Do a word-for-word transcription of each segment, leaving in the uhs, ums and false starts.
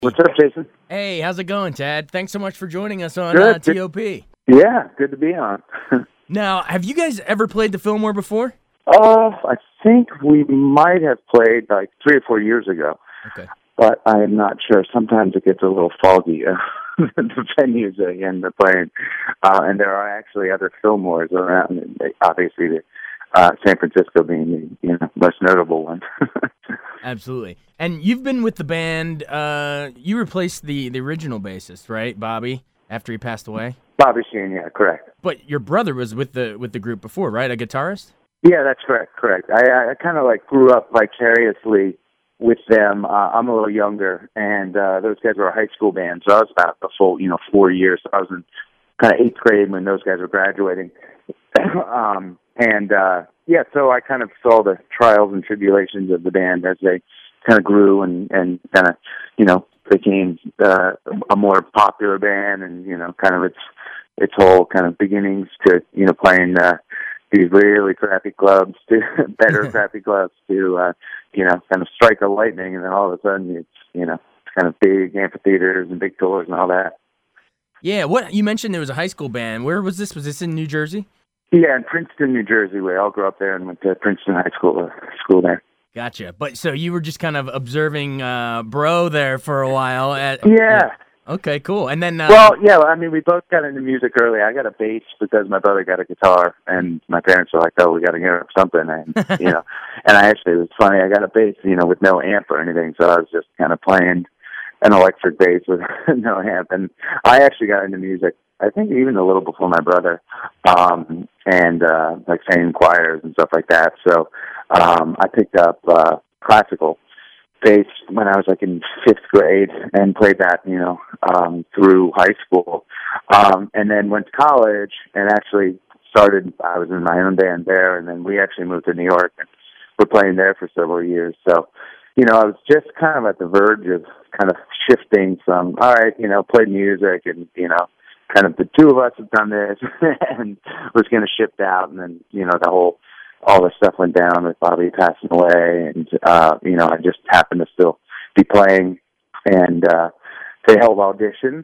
What's up, Jason? Hey, how's it going, Tad? Thanks so much for joining us on Good. uh, T O P. Yeah, good to be on. Now, have you guys ever played the Fillmore before? uh, I think we might have played like three or four years ago, Okay. but I am not sure. Sometimes it gets a little foggy, uh, the venues again, the playing. Uh, and there are actually other Fillmores around, and they, obviously the, uh, San Francisco being the you know, most notable one. Absolutely. And you've been with the band, uh, you replaced the, the original bassist, right, Bobby, after he passed away? Bobby Sheen, yeah, correct. But your brother was with the with the group before, right, a guitarist? Yeah, that's correct, correct. I, I kind of like grew up vicariously with them. Uh, I'm a little younger, and uh, those guys were a high school band, so I was about a full, you know, four years. So I was in kind of eighth grade when those guys were graduating. um, and, uh, yeah, so I kind of saw the trials and tribulations of the band as they kind of grew and, and kind of, you know, became uh, a more popular band and, you know, kind of its its whole kind of beginnings to, you know, playing uh, these really crappy clubs to better crappy clubs to, uh, you know, kind of strike a lightning, and then all of a sudden it's, you know, kind of big amphitheaters and big tours and all that. Yeah, what you mentioned there was a high school band. Where was this? Was this in New Jersey? Yeah, in Princeton, New Jersey. We all grew up there and went to Princeton High School, uh, school there. Gotcha. But so you were just kind of observing uh, Bro there for a while. At, Yeah. Okay, cool. And then, uh, Well, yeah, I mean, we both got into music early. I got a bass because my brother got a guitar, and my parents were like, "Oh, we got to get him something." And you know, and I actually, it was funny. I got a bass, you know, with no amp or anything, so I was just kind of playing an electric bass with no amp. And I actually got into music, I think, even a little before my brother, um, and uh, like singing choirs and stuff like that. So um, I picked up uh, classical bass when I was like in fifth grade and played that, you know, um, through high school. Um, and then went to college and actually started, I was in my own band there, and then we actually moved to New York and we're playing there for several years. So, you know, I was just kind of at the verge of kind of shifting from, all right, you know, play music and, you know, kind of the two of us have done this and was going to shift out. And then, you know, the whole, all this stuff went down with Bobby passing away, and, uh, you know, I just happened to still be playing, and, uh, they held auditions,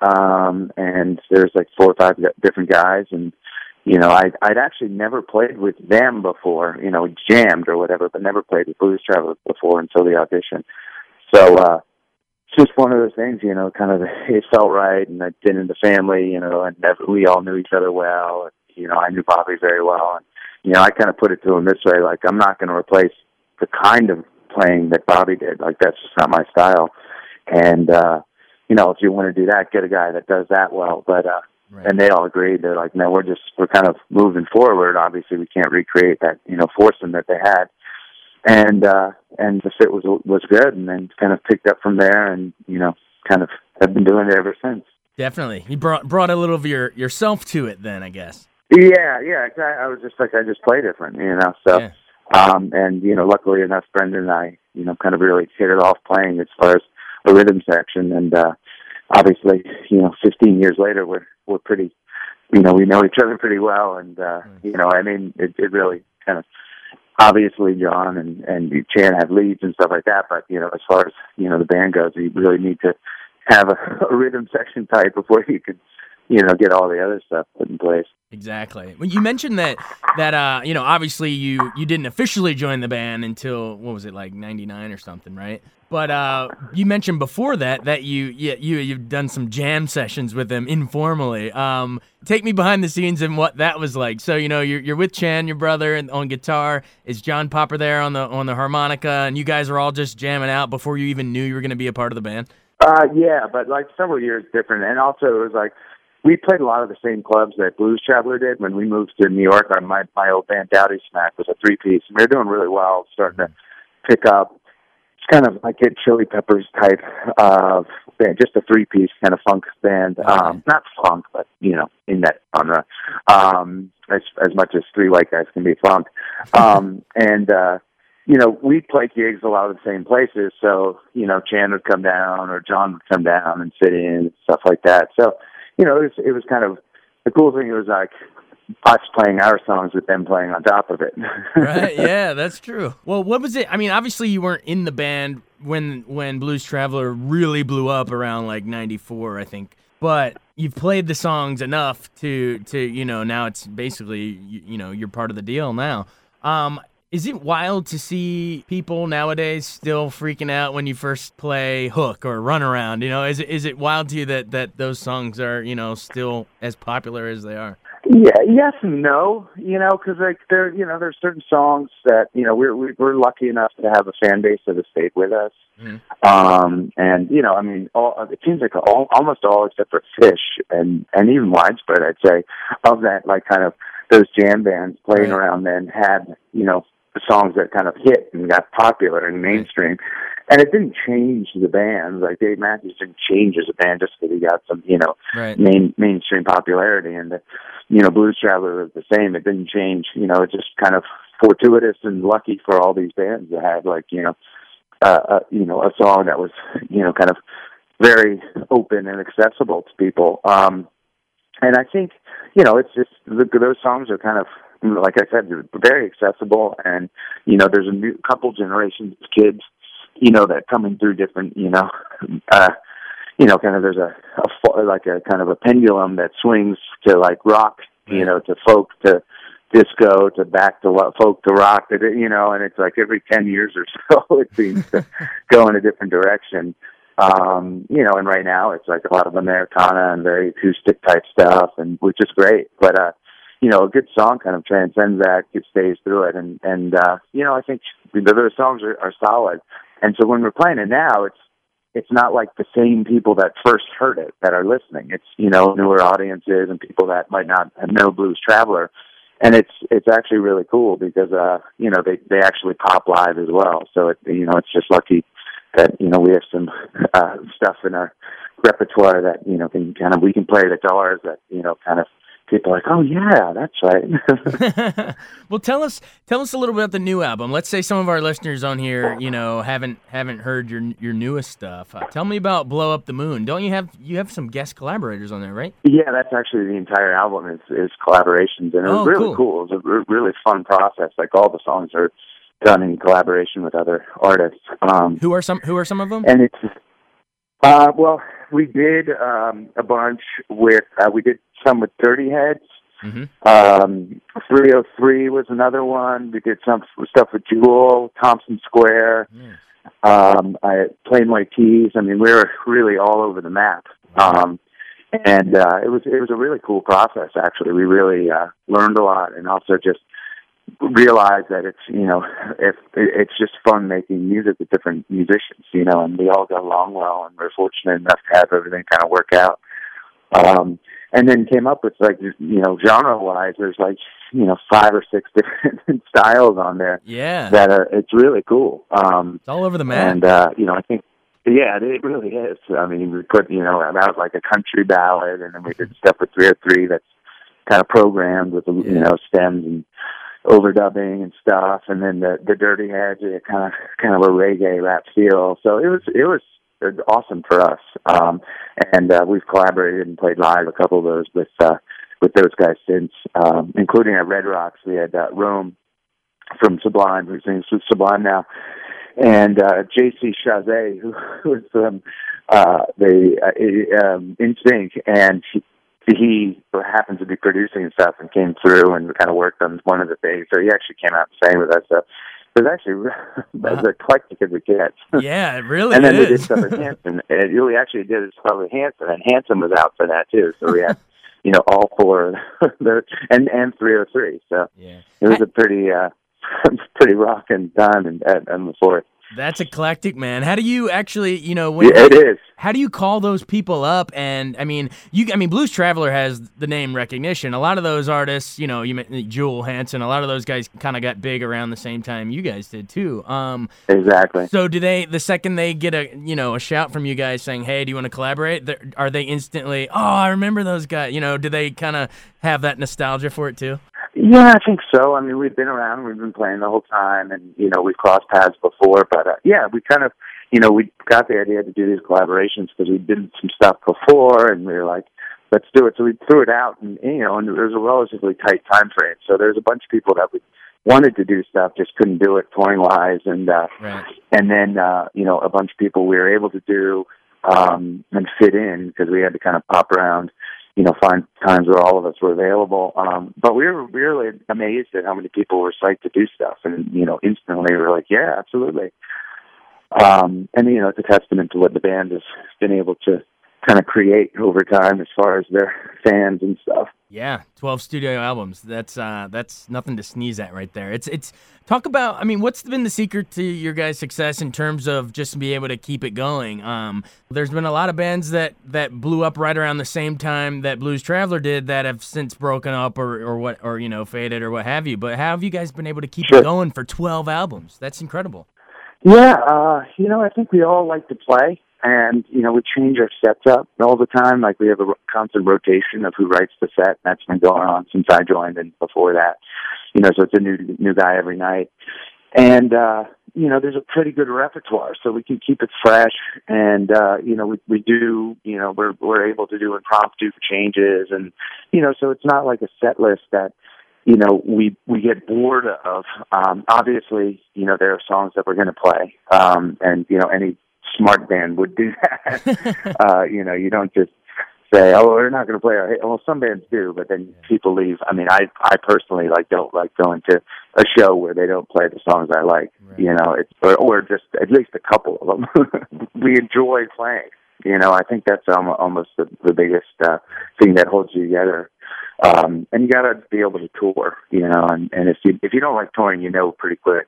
um, and there's like four or five different guys, and, you know, I, I'd actually never played with them before, you know, jammed or whatever, but never played with Blues Traveler before until the audition. So, uh, it's just one of those things, you know, kind of, it felt right, and I'd been in the family, you know, and never, we all knew each other well, and, you know, I knew Bobby very well, and, you know, I kind of put it to him this way, like, I'm not going to replace the kind of playing that Bobby did. Like, that's just not my style. And, uh, you know, if you want to do that, get a guy that does that well. But, uh, right. And they all agreed. They're like, no, we're just, we're kind of moving forward. Obviously, we can't recreate that, you know, foursome that they had. And, uh, and the fit was, was good, and then kind of picked up from there, and, you know, kind of have been doing it ever since. Definitely. You brought, brought a little of your, yourself to it then, I guess. Yeah, yeah, I, I was just like, I just play different, you know, so, yeah. um, and, you know, luckily enough, Brendan and I, you know, kind of really hit it off playing as far as the rhythm section, and, uh, obviously, you know, fifteen years later, we're, we're pretty, you know, we know each other pretty well, and, uh, mm. you know, I mean, it, it really kind of, obviously, John and, and Chan have leads and stuff like that, but, you know, as far as, you know, the band goes, you really need to have a, a rhythm section type before you could, you know, get all the other stuff put in place. Exactly. Well, you mentioned that, that uh, you know, obviously you, you didn't officially join the band until, what was it, like ninety-nine or something, right? But uh, you mentioned before that that you, you, you, you've done some jam sessions with them informally. Um, take me behind the scenes and what that was like. So, you know, you're, you're with Chan, your brother, and on guitar. Is John Popper there on the on the harmonica? And you guys are all just jamming out before you even knew you were going to be a part of the band? Uh, yeah, but like several years different. And also it was like, we played a lot of the same clubs that Blues Traveler did when we moved to New York. Our, my, my old band, Dowdy Smack, was a three-piece. We were doing really well, starting to pick up. It's kind of like a Chili Peppers type of band, just a three-piece kind of funk band. Um, not funk, but, you know, in that genre, um, as, as much as three white guys can be funk. Um, and, uh, you know, we play gigs a lot of the same places. So, you know, Chan would come down or John would come down and sit in and stuff like that. So, you know, it was, it was kind of, the cool thing was like, us playing our songs with them playing on top of it. Right, yeah, that's true. Well, what was it? I mean, obviously you weren't in the band when when Blues Traveler really blew up around like ninety-four, I think. But you've played the songs enough to to, you know, now it's basically you, you know, you're part of the deal now. Um Is it wild to see people nowadays still freaking out when you first play Hook or Run Around? You know, is it is it wild to you that, that those songs are, you know, still as popular as they are? Yeah, yes and no. You know, because like there, you know, there's certain songs that you know we're we're lucky enough to have a fan base that has stayed with us. Mm-hmm. Um, and you know, I mean, all, it seems like all, almost all except for Fish and and even Widespread, I'd say, of that like kind of those jam bands playing right. around then had you know. songs that kind of hit and got popular and mainstream. And it didn't change the band. Like Dave Matthews didn't change as a band just because he got some, you know, right. main mainstream popularity. And, the, you know, Blues Traveler was the same. It didn't change. You know, it just kind of fortuitous and lucky for all these bands to have, like, you know, uh, uh, you know, a song that was, you know, kind of very open and accessible to people. Um, and I think, you know, it's just, the, those songs are kind of, like I said, they're very accessible, and you know, there's a new couple generations of kids, you know, that coming through different, you know, uh, you know, kind of there's a, a like a kind of a pendulum that swings to like rock, you know, to folk, to disco, to back to folk, to rock, to, you know, and it's like every ten years or so it seems to go in a different direction. Um, you know, and right now it's like a lot of Americana and very acoustic type stuff, and which is great, but uh. you know, a good song kind of transcends that, it stays through it, and, and uh, you know, I think the other songs are, are solid. And so when we're playing it now, it's it's not like the same people that first heard it that are listening. It's, you know, newer audiences and people that might not know Blues Traveler. And it's it's actually really cool because, uh, you know, they, they actually pop live as well. So, it, you know, it's just lucky that, you know, we have some uh, stuff in our repertoire that, you know, can kind of, we can play the guitars that, you know, kind of, people are like, oh yeah, that's right. Well, tell us, tell us a little bit about the new album. Let's say some of our listeners on here, you know, haven't haven't heard your your newest stuff. Uh, tell me about Blow Up the Moon. Don't you have you have some guest collaborators on there, right? Yeah, that's actually the entire album is is collaborations, and it was oh, really cool. cool. It was a re- really fun process. Like all the songs are done in collaboration with other artists. Um, who are some Who are some of them? And it's uh, well, we did um, a bunch with uh, we did. some with Dirty Heads. Mm-hmm. Um, three oh three was another one. We did some stuff with Jewel, Thompson Square, yes. um, I, Plain White Tees. I mean, we were really all over the map. Um, and uh, it was it was a really cool process, actually. We really uh, learned a lot, and also just realized that it's, you know, if it's just fun making music with different musicians, you know, and we all got along well, and we're fortunate enough to have everything kind of work out. Um, and then came up with, like, you know, genre-wise, there's like, you know, five or six different styles on there. Yeah. That are, it's really cool. Um, it's all over the map. And, uh, you know, I think, yeah, it really is. I mean, we put, you know, out like a country ballad, and then we did stuff with three oh three that's kind of programmed with, yeah. you know, stems and overdubbing and stuff. And then the, the Dirty Heads, kind of, kind of a reggae rap feel. So it was, it was, awesome for us, um, and uh, we've collaborated and played live a couple of those with uh, with those guys since, um, including at Red Rocks. We had uh, Rome from Sublime, who sings with Sublime now, and uh, J C Chazé, who was um, uh, the uh, um, In Sync, and he, he happens to be producing and stuff, and came through and kind of worked on one of the things. So he actually came out and sang with us. So it was actually as eclectic as it gets. Yeah, it really and then is. we did stuff with Hanson. And we actually did stuff with Hanson, and Hanson was out for that too. So we had, you know, all four of the, and and three oh three. So yeah. it was a pretty uh, pretty rocking time and and, and the fourth. That's eclectic, man. How do you actually, you know, when yeah, it is. How do you call those people up? And I mean, you, I mean, Blues Traveler has the name recognition. A lot of those artists, you know, you met Jewel, Hanson, a lot of those guys kind of got big around the same time you guys did too. Um, exactly. So do they, the second they get a, you know, a shout from you guys saying, "Hey, do you want to collaborate?" Are they instantly, "Oh, I remember those guys"? You know, do they kind of have that nostalgia for it too? Yeah, I think so. I mean, we've been around, we've been playing the whole time, and, you know, we've crossed paths before, but, uh, yeah, we kind of, you know, we got the idea to do these collaborations because we did some stuff before, and we were like, let's do it. So we threw it out, and you know, and there was a relatively tight time frame. So there's a bunch of people that we wanted to do stuff, just couldn't do it touring wise, and uh, right. and then uh, you know, a bunch of people we were able to do um, and fit in because we had to kind of pop around, you know, find times where all of us were available. Um, but we were really amazed at how many people were psyched to do stuff, and you know, instantly we were like, yeah, absolutely. Um, and you know, it's a testament to what the band has been able to kind of create over time as far as their fans and stuff. Yeah, twelve studio albums. That's uh, that's nothing to sneeze at right there. It's it's talk about. I mean, what's been the secret to your guys' success in terms of just being able to keep it going? Um, there's been a lot of bands that, that blew up right around the same time that Blues Traveler did that have since broken up or, or what or you know faded or what have you. But how have you guys been able to keep sure. it going for twelve albums? That's incredible. Yeah, uh, you know, I think we all like to play. And, you know, we change our sets up all the time. Like, we have a constant rotation of who writes the set. That's been going on since I joined and before that. You know, so it's a new new guy every night. And, uh, you know, there's a pretty good repertoire, so we can keep it fresh. And, uh, you know, we, we do, you know, we're, we're able to do impromptu changes. And, you know, so it's not like a set list that, you know, we, we get bored of. Um, obviously, you know, there are songs that we're going to play. Um, and, you know, any smart band would do that. uh, you know, you don't just say, "Oh, we're not going to play our hit." Well, some bands do, but then yeah. people leave. I mean, I I personally like don't like going to a show where they don't play the songs I like. Right. You know, it's or, or just at least a couple of them. We enjoy playing. You know, I think that's almost the, the biggest uh, thing that holds you together. Um, and you got to be able to tour, you know, and, and if you if you don't like touring, you know pretty quick.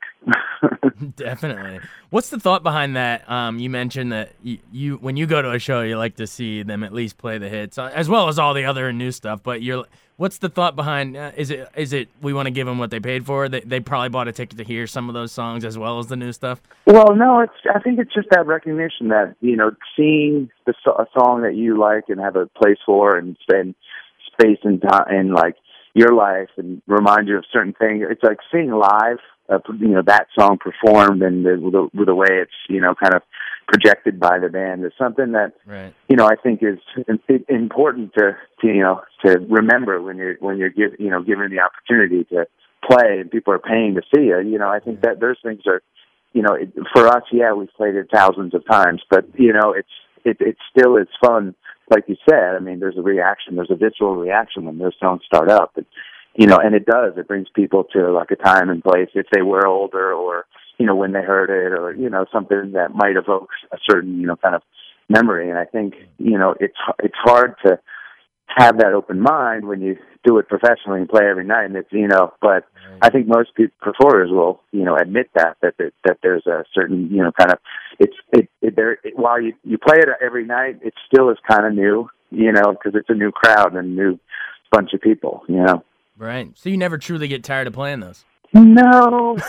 Definitely. What's the thought behind that? Um, you mentioned that you, you when you go to a show, you like to see them at least play the hits, uh, as well as all the other new stuff. But you're, what's the thought behind? Uh, is it is it we want to give them what they paid for? They they probably bought a ticket to hear some of those songs as well as the new stuff. Well, no, it's I think it's just that recognition that, you know, seeing the a song that you like and have a place for and spend space and time in like your life and remind you of certain things. It's like seeing live, uh, you know, that song performed and the, the the way it's, you know, kind of projected by the band is something that, right. you know, I think is important to, to you know to remember when you're when you're give, you know given the opportunity to play and people are paying to see you. You know, I think that those things are, you know, it, for us, yeah, we've played it thousands of times, but you know, it's it it still is fun. Like you said, I mean, there's a reaction, there's a visceral reaction when those songs start up. And, you know, and it does, it brings people to like a time and place if they were older or, you know, when they heard it or, you know, something that might evoke a certain, you know, kind of memory. And I think, you know, it's, it's hard to have that open mind when you do it professionally and play every night. And it's, you know, but I think most people, performers will, you know, admit that, that, that, that there's a certain, you know, kind of, it's, it, it there, it, while you, you play it every night, it still is kind of new, you know, because it's a new crowd and a new bunch of people, you know. Right. So you never truly get tired of playing those? No. no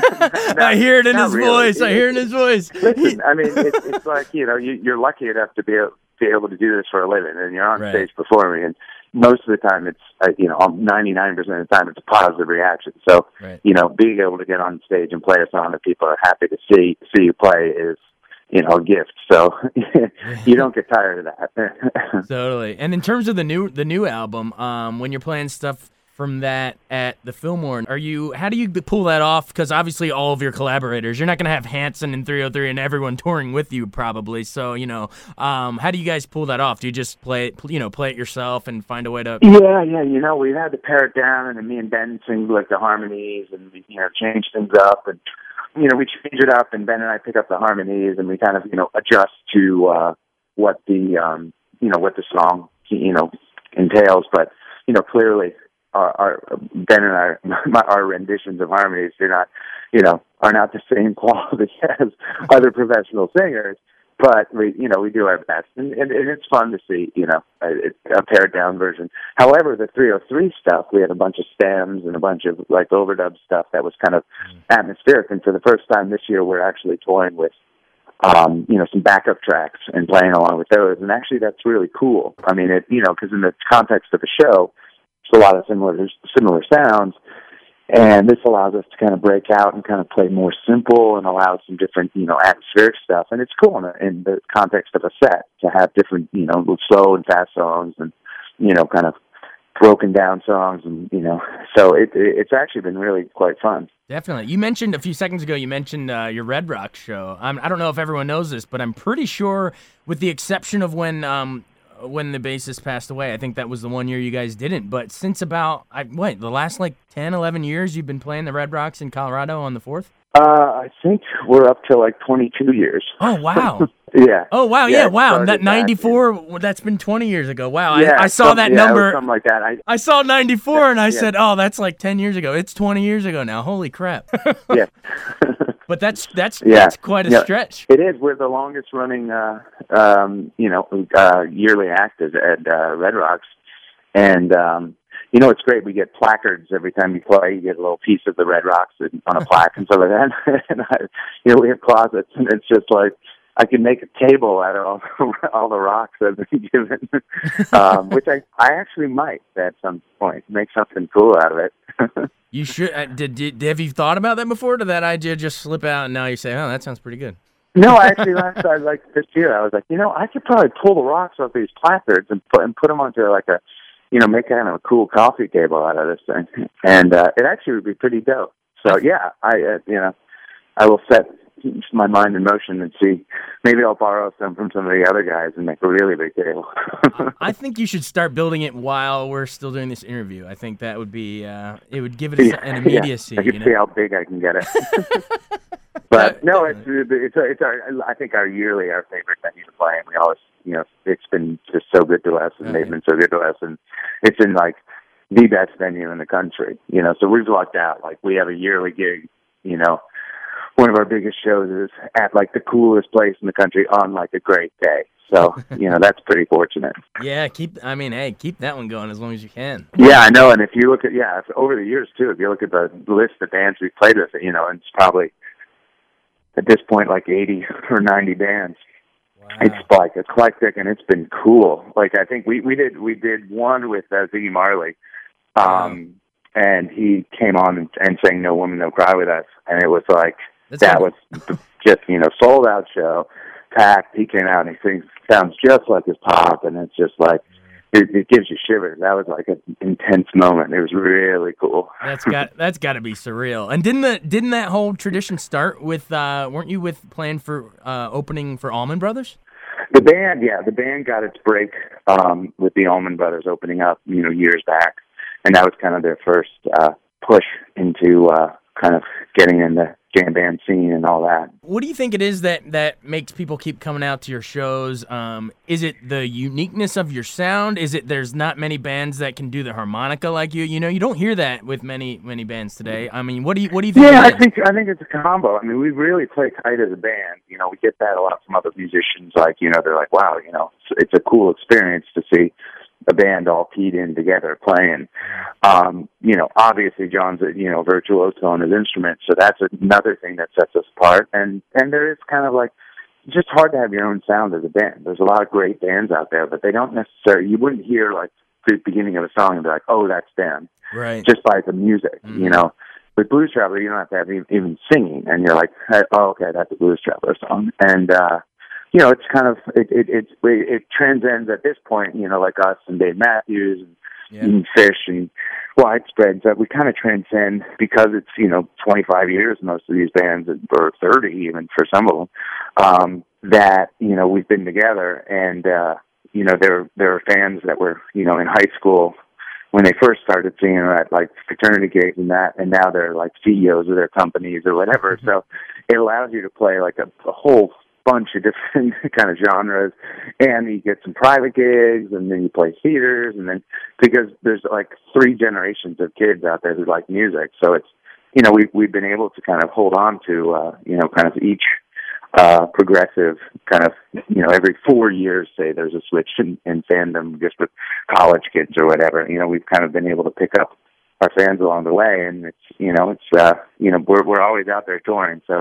I hear it in his really. voice. I hear it in his voice. Listen, I mean, it's, it's like, you know, you, you're lucky enough to be able, be able to do this for a living, and you're on right. stage performing, and most of the time it's, uh, you know, ninety-nine percent of the time it's a positive reaction. So, right. you know, being able to get on stage and play a song that people are happy to see see you play is, you know, a gift. So you don't get tired of that. Totally. And in terms of the new the new album, um, when you're playing stuff from that at the Fillmore, are you? How do you pull that off? Because obviously all of your collaborators, you're not going to have Hanson and three oh three and everyone touring with you probably. So you know, um, how do you guys pull that off? Do you just play it, you know, play it yourself and find a way to? Yeah, yeah. You know, we had to pare it down, and then me and Ben sing like the harmonies, and we, you know, change things up, and you know, we change it up, and Ben and I pick up the harmonies, and we kind of, you know, adjust to uh, what the, um, you know, what the song, you know, entails. But you know, clearly. Our, our Ben and our our renditions of harmonies do not, you know, are not the same quality as other professional singers, but we, you know, we do our best, and, and, and it's fun to see, you know, a, a pared down version. However, the three oh three stuff, we had a bunch of stems and a bunch of like overdub stuff that was kind of atmospheric, and for the first time this year, we're actually toying with, um, you know, some backup tracks and playing along with those, and actually that's really cool. I mean, it, you know, because in the context of the show. A lot of similar similar sounds, and this allows us to kind of break out and kind of play more simple and allow some different, you know, atmospheric stuff. And it's cool in, a, in the context of a set to have different, you know, slow and fast songs and you know, kind of broken down songs, and you know, so it, it it's actually been really quite fun. Definitely. You mentioned a few seconds ago, you mentioned uh, your Red Rocks show. I'm, I don't know if everyone knows this, but I'm pretty sure, with the exception of when um, when the bassist passed away, I think that was the one year you guys didn't. But since about, I, what, the last like ten, eleven years, you've been playing the Red Rocks in Colorado on the fourth? Uh, I think we're up to like twenty-two years. Oh, wow. Yeah. Oh, wow, yeah, yeah wow. That ninety-four, back. That's been twenty years ago. Wow, yeah, I, I saw some, that yeah, number. Something like that. I, I saw ninety-four, and I yeah. said, oh, that's like ten years ago. It's twenty years ago now. Holy crap. Yeah. But that's that's yeah. that's quite a yeah. stretch. It is. We're the longest running, uh, um, you know, uh, yearly act at, at uh, Red Rocks. And, um, you know, it's great. We get placards every time you play. You get a little piece of the Red Rocks on a plaque and stuff like that. And, I, you know, we have closets, and it's just like, I can make a table out of all, all the rocks I've been given, um, which I, I actually might at some point make something cool out of it. You should. Uh, did, did have you thought about that before? Did that idea just slip out, and now you say, "Oh, that sounds pretty good"? No, actually, last I like this year, I was like, you know, I could probably pull the rocks off these placards and put and put them onto like a, you know, make kind of a cool coffee table out of this thing, and uh, it actually would be pretty dope. So yeah, I uh, you know, I will set my mind in motion and see. Maybe I'll borrow some from some of the other guys and make a really big table. I think you should start building it while we're still doing this interview. I think that would be, uh, it would give it a, an immediacy. Yeah, I can you know? see how big I can get it. But no, it's it's it's our, I think our yearly our favorite venue to play, and we always, you know, it's been just so good to us, and okay. they've been so good to us, and it's in like the best venue in the country, you know. So we've lucked out. Like we have a yearly gig, you know. One of our biggest shows is at like the coolest place in the country on like a great day. So, you know, that's pretty fortunate. Yeah, keep, I mean, hey, keep that one going as long as you can. Yeah, I know. And if you look at, yeah, if, over the years too, if you look at the list of bands we've played with, you know, it's probably at this point like eighty or ninety bands. Wow. It's like eclectic, and it's been cool. Like I think we, we did, we did one with uh, Ziggy Marley. Um, wow. And he came on and, and sang No Woman, No Cry with us. And it was like, That's that cool. was just, you know, sold out show, packed. He came out and he sings, sounds just like his pop, and it's just like, it, it gives you shivers. That was like an intense moment. It was really cool. That's got that's got to be surreal. And didn't the didn't that whole tradition start with? Uh, weren't you with playing for uh, opening for Allman Brothers? The band, yeah, the band got its break um, with the Allman Brothers opening up, you know, years back, and that was kind of their first uh, push into uh, kind of getting in the jam band scene and all that. What do you think it is that, that makes people keep coming out to your shows? Um, is it the uniqueness of your sound? Is it there's not many bands that can do the harmonica like you? You know, you don't hear that with many many bands today. I mean, what do you what do you think? Yeah, I think I think it's a combo. I mean, we really play tight as a band. You know, we get that a lot from other musicians. Like, you know, they're like, wow, you know, it's, it's a cool experience to see a band all keyed in together playing. Um, you know, obviously John's a, you know, virtuoso on his instrument, so that's another thing that sets us apart. And, and there is kind of like, it's just hard to have your own sound as a band. There's a lot of great bands out there, but they don't necessarily, you wouldn't hear like the beginning of a song and be like, oh, that's them. Right. Just by the music, mm-hmm. you know. With Blues Traveler, you don't have to have even, even singing, and you're like, hey, oh, okay, that's a Blues Traveler song. And, uh, you know, it's kind of, it, it, it, it transcends at this point, you know, like us and Dave Matthews and, yeah. and Fish and Widespread. So we kind of transcend because it's, you know, twenty-five years, most of these bands, or thirty even for some of them, um, that, you know, we've been together. And, uh, you know, there, there are fans that were, you know, in high school when they first started seeing them at like fraternity gigs and that, and now they're like C E Os of their companies or whatever. So it allows you to play like a, a whole bunch of different kind of genres, and you get some private gigs, and then you play theaters, and then because there's like three generations of kids out there who like music, so it's, you know, we've we've been able to kind of hold on to uh, you know, kind of each uh, progressive kind of, you know, every four years, say there's a switch in, in fandom just with college kids or whatever. You know, we've kind of been able to pick up our fans along the way, and it's, you know, it's uh, you know, we're we're always out there touring, so.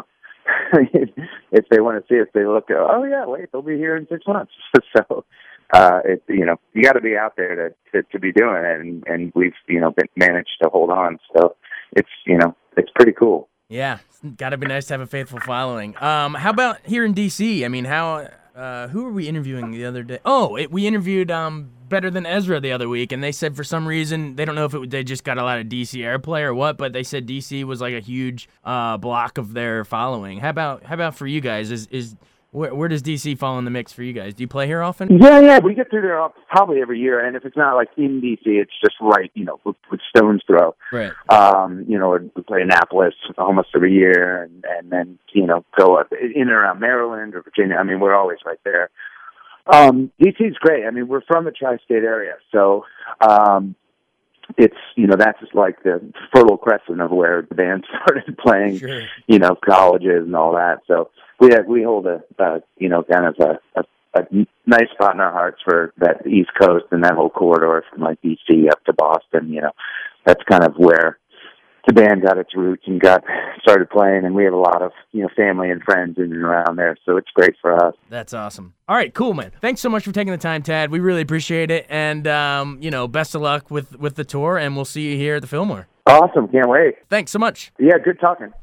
If they want to see us, they look, oh yeah, wait, they'll be here in six months. So, uh, it, you know, you got to be out there to, to, to be doing it. And, and we've, you know, been, managed to hold on. So it's, you know, it's pretty cool. Yeah. It's got to be nice to have a faithful following. Um, how about here in D C? I mean, how, Uh, who were we interviewing the other day? Oh, it, we interviewed um, Better Than Ezra the other week, and they said for some reason, they don't know if it, they just got a lot of D C airplay or what, but they said D C was like a huge uh, block of their following. How about how about for you guys? Is is where, where does D C fall in the mix for you guys? Do you play here often? Yeah, yeah, we get through there all- probably every year, and if it's not like in D C, it's just right, you know, with, with stone's throw. Right. Um, you know, we play Annapolis almost every year, and, and then, you know, go up in and around Maryland or Virginia. I mean, we're always right there. Um, D C's great. I mean, we're from the tri-state area, so um, it's, you know, that's just like the fertile crescent of where the band started playing, Sure. you know, colleges and all that. So we have, we hold a, a you know, kind of a, a, a nice spot in our hearts for that East Coast and that whole corridor from like D C up to Boston. You know, that's kind of where the band got its roots and got started playing, and we have a lot of, you know, family and friends in and around there, so it's great for us. That's awesome. All right, cool, man. Thanks so much for taking the time, Tad. We really appreciate it, and um, you know, best of luck with with the tour, and we'll see you here at the Fillmore. Awesome, can't wait. Thanks so much. Yeah, good talking.